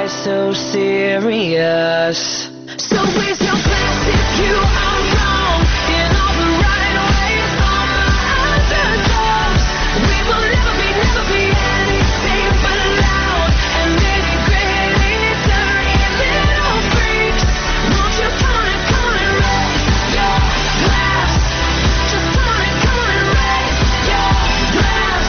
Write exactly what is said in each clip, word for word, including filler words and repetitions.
Why so serious? So raise your glass if you are wrong in all the right ways. All the underdogs, we will never be, never be anything but loud and nitty-gritty, dirty little freaks. Won't you come on and come on and raise your glass? Just come on and come on and raise your glass.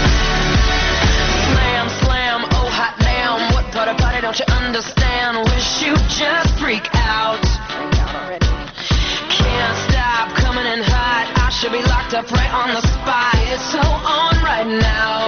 Slam, slam, oh hot damn, what part of party don't you understand? Wish you just freak out. Can't stop coming in hot. I should be locked up right on the spot. It's so on right now.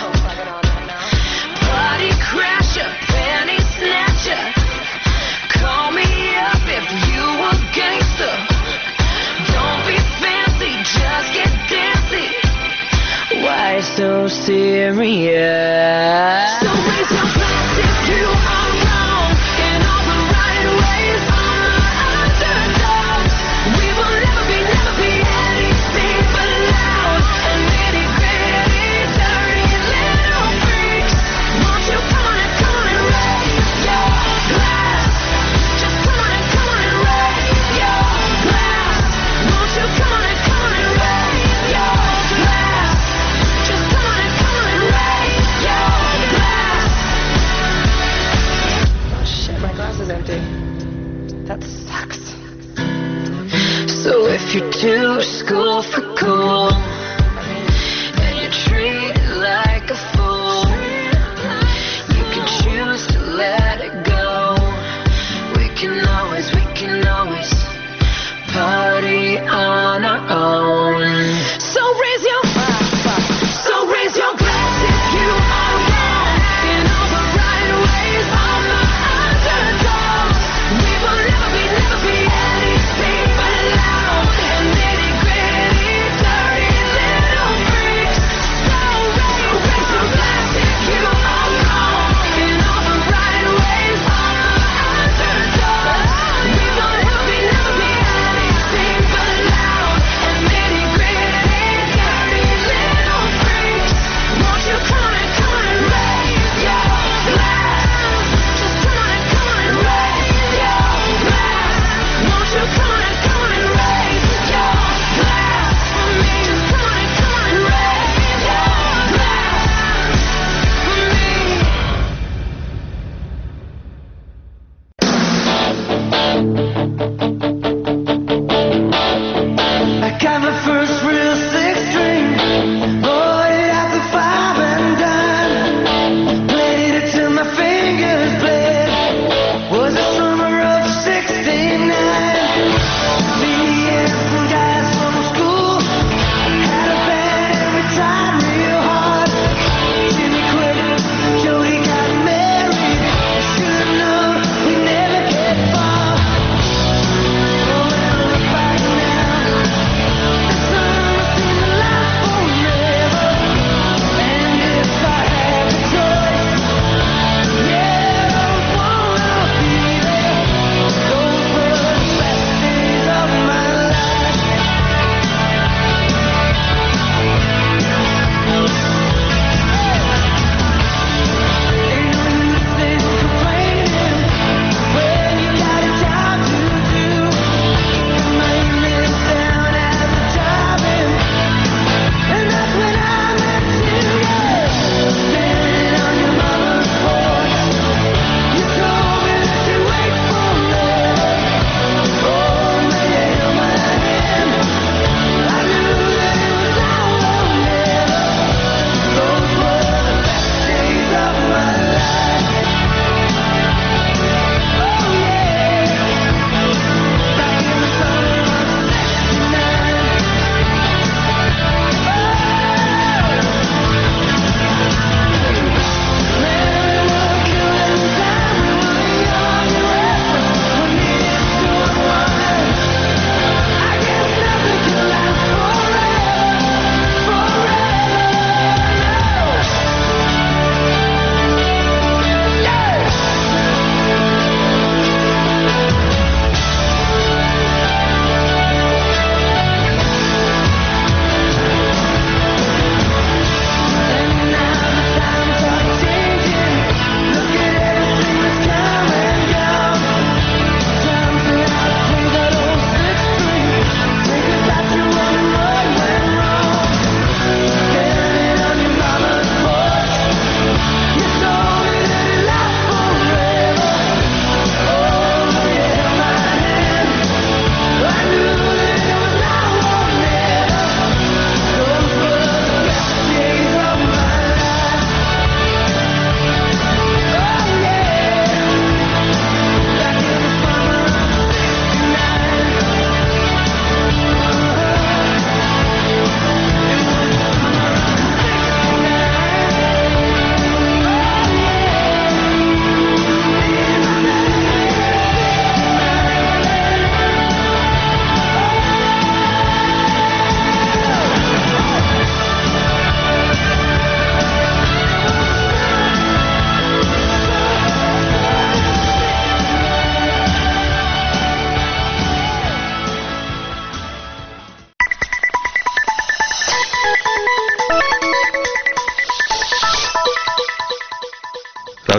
Party crasher, penny snatcher. Call me up if you a gangster. Don't be fancy, just get dancy. Why so serious? So raise your glass if you are wrong in all the right ways. All the underdogs, we will never be, never be anything but loud and nitty-gritty, dirty little freaks. Won't you come on and come on and raise your glass? Just come on and come on and raise your glass. Won't you come on and come on and raise your glass? Just come on and come on and raise your glass. Oh shit, my glass is empty. That sucks. So if you're too school for cool and you treat it like a fool, you can choose to let it go. We can always, we can always party on our own. So raise your So raise your glass if you are wrong in all the right ways. All the underdogs, we will never be, never be anything but loud and nitty-gritty, dirty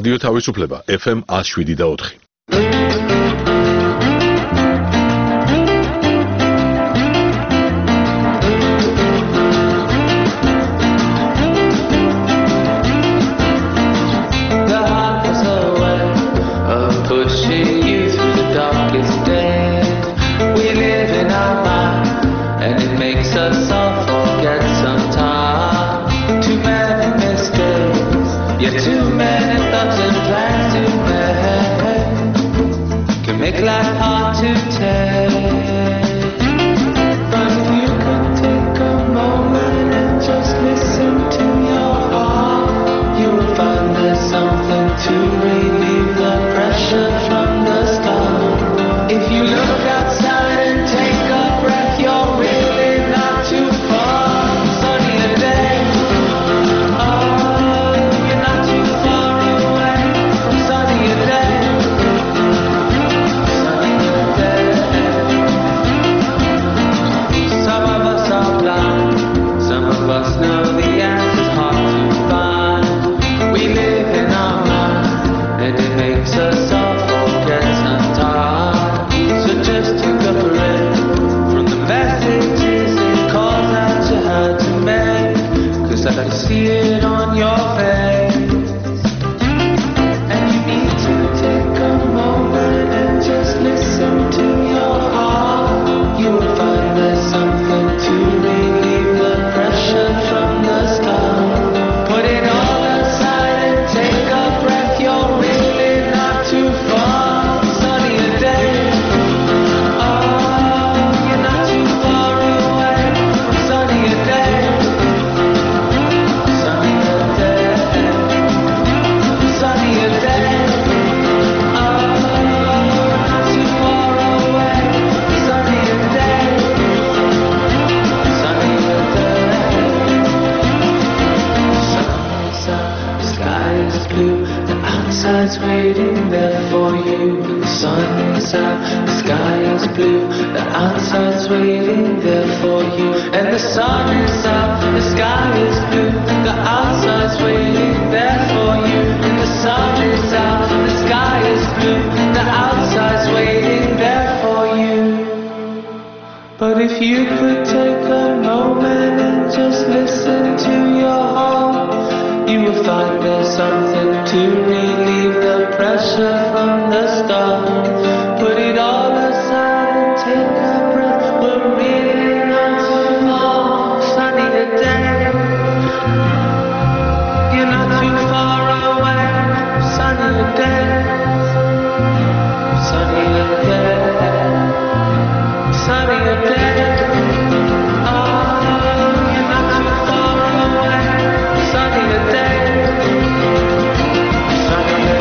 რადიო თავისუფლება ეფ ემ one oh seven და four. Make life hard to take. But if you could take a moment and just listen to your heart, you will find there's something to relieve the pressure from the start. If you look outside and take a breath, you're really not too far. Sunnier day. Oh, you're not too far away from sunnier day. Us know the answer's hard to find. We live in our mind, and it makes us all forget sometimes. So just take a breath from the messages and calls that you had to make, 'cause I can see it on your face. And you need to take a moment and just listen to your heart. You will find there's something to relieve the pressure from the start. Put it all aside and take a breath. You're really not too far. Sunnier day. Oh, you're not too far away from sunnier day. Sunnier day. Sunnier day. Oh, not too far away from sunnier day. Sunnier day. The sky is blue, the outside's waiting there for you. The sun is out, the sky is blue, the outside's waiting there for you. And the sun is out, the sky is blue, the outside's waiting there for you. And the sun is out, the sky is blue, the outside's waiting there for you. But if you could take a moment and just listen to your heart, you will find there's something to relieve the pressure from the start. Put it all aside and take a breath. We're really not too far. Sunnier day. You're not too far away. Sunnier day. Sunnier day. Sunnier day. Sunnier day. Sunnier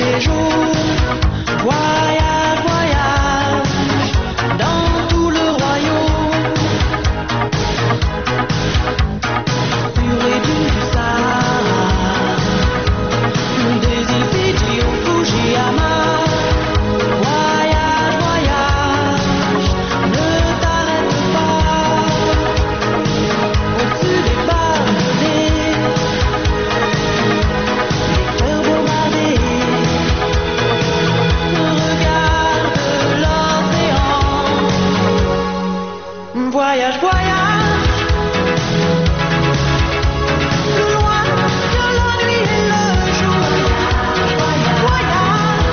les jours. Voyage, voyage dans tout le royaume. Pur et doux du Sahara, des îles Fidji au Fujiyama. Voyage, voyage, ne t'arrête pas. Au-dessus des barbelés, les cœurs bombardés, regarde l'océan. Voyage, voyage, plus loin que la nuit et le jour. Voyage, voyage,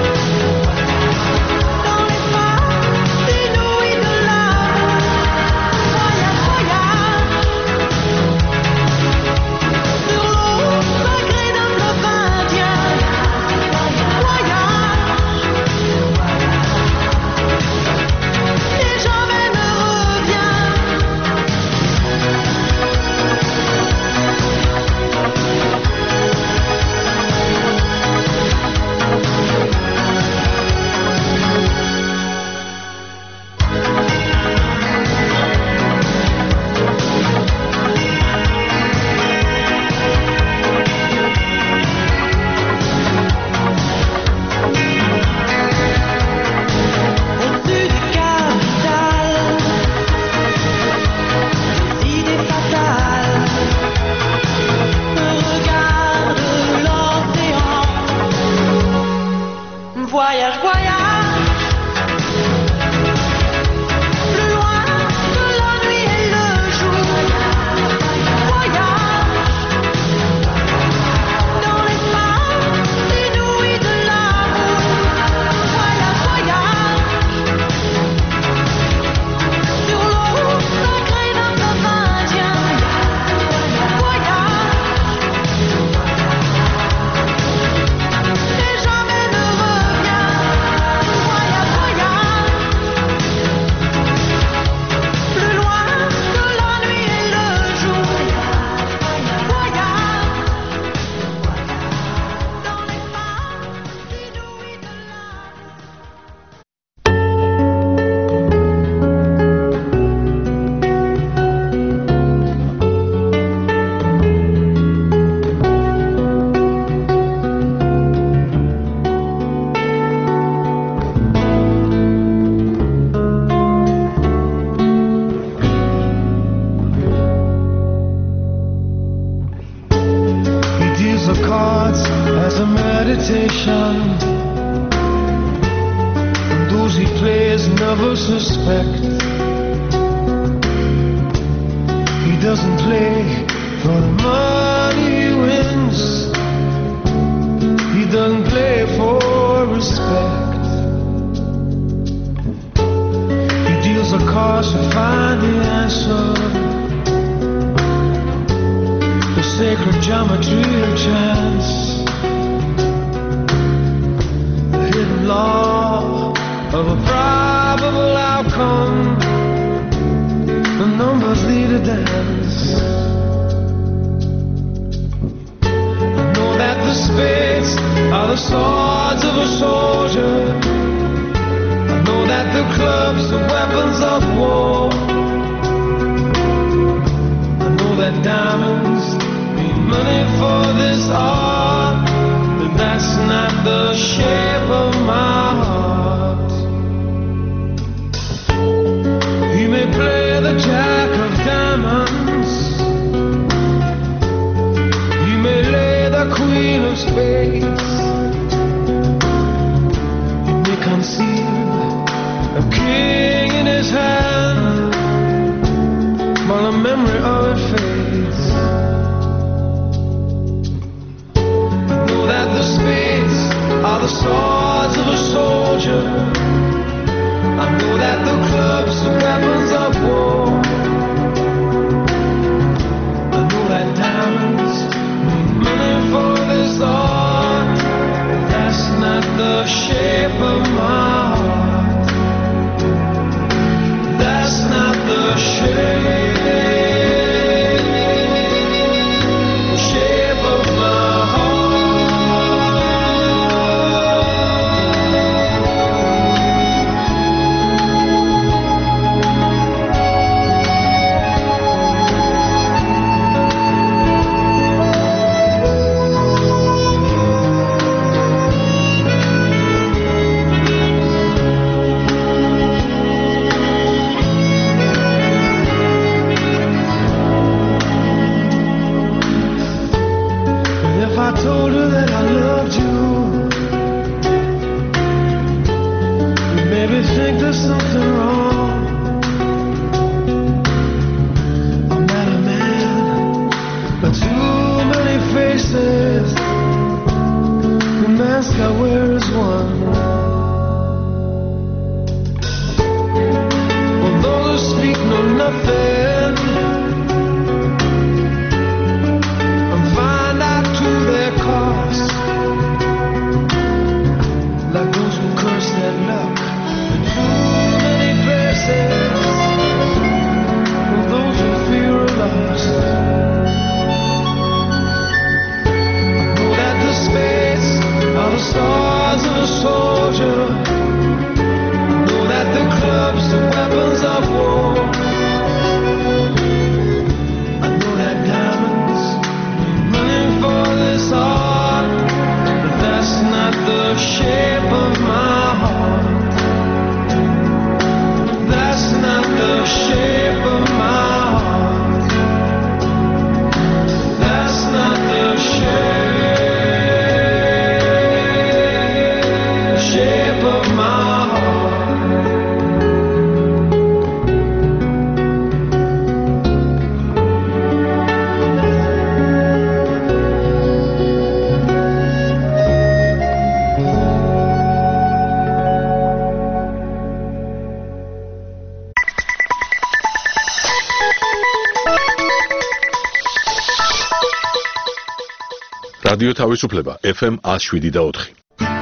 dans l'espace inouï de l'amour. Voyage, voyage, sur l'eau sacrée d'un fleuve indien. Voyage, et jamais ne reviens. Au-dessus des capitales, des idées fatales, regarde l'océan. Voyage, voyage, plus loin que la nuit et le jour. Voyage, dans l'espace inouï de l'amour. Voyage, voyage, sur l'eau sacrée d'un fleuve indien. Voyage, et jamais ne reviens. Voyage, voyage, plus loin que la nuit et le jour. Voyage, dans l'espace inouï de l'amour. He deals the cards as a meditation, and those he plays never suspect. He doesn't play for the money he wins. He doesn't play for respect. He deals the cards to find the answer, the sacred geometry of chance, the hidden law of a probable outcome. The numbers lead a dance. I know that the spades are the swords of a soldier. I know that the clubs are weapons of war. I know that diamonds mean money for this art, but that's not the shape of my heart. He may play the jack of diamonds, he may lay the queen of spades, he may conceal a king in his hand, while the memory of it fades. I know that the spades are the swords of a soldier. I know that the clubs are weapons of war. I know that diamonds mean money for this art, but that's not the shape of my heart. That's not the shape. Shape of my heart. that I loved you. You made me think there's something wrong. I'm not a man, but too many faces. The mask I wear is one. Although those who speak know nothing, and find out to their cost, like those who curse their luck in too many places, or those who fear are lost. I know that the spades are the stars of a soldier. I know that the clubs are weapons of war. I know that diamonds are running for this heart, but that's not the shape of my heart. That's not the shape of my heart. That's not the shape, shape of my heart. რადიო თავისუფლება ეფ ემ one oh seven და four.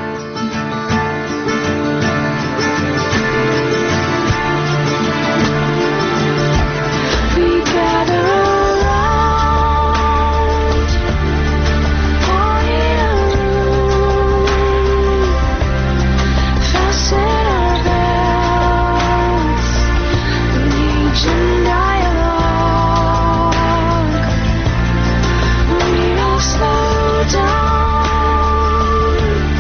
We gather around, point a room, fasten our belts, engage in dialogue. We all slow down.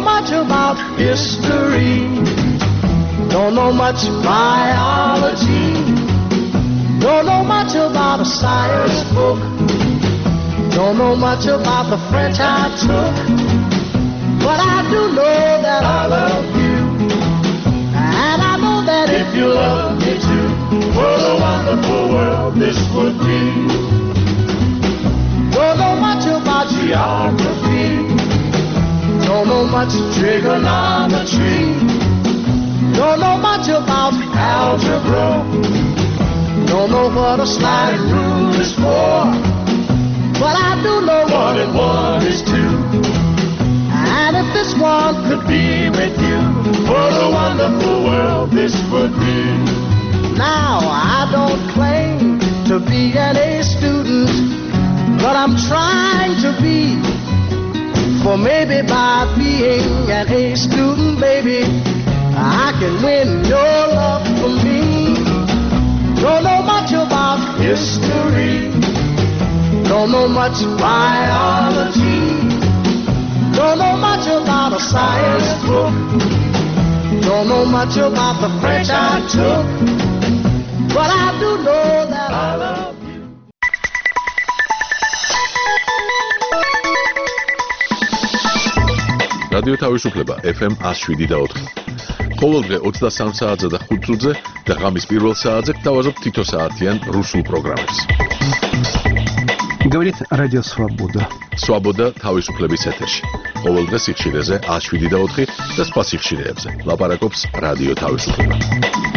much about history. Don't know much biology. Don't know much about a science book. Don't know much about the French I took. But I do know that I love you. And I know that if you love me too, what a wonderful world this would be. Don't know much about geography. Don't know much trigonometry. Don't know much about algebra. Don't know what a sliding rule is for. But I do know one and one is two. And if this one could be with you, what a wonderful world this would be. Now I don't claim to be an A student, but I'm trying to be. For maybe by being an A student, baby, I can win your love for me. Don't know much about history. Don't know much biology. Don't know much about a science book. Don't know much about the French I took. But I do know that I love you. რადიო თავისუფლება ეფ ემ one oh seven და four. ყოველდღე ოცდასამ საათზე და ხუთ წუთზე და ღამის პირველ საათზე გთავაზობთ თითო საათიან რუსულ პროგრამებს. Говорит Радио Свобода. Свобода თავისუფლების ეთერში. ყოველდღე სიხშირეზე one oh seven და four და სხვა სიხშირეებზე. ლაპარაკობს რადიო თავისუფლება.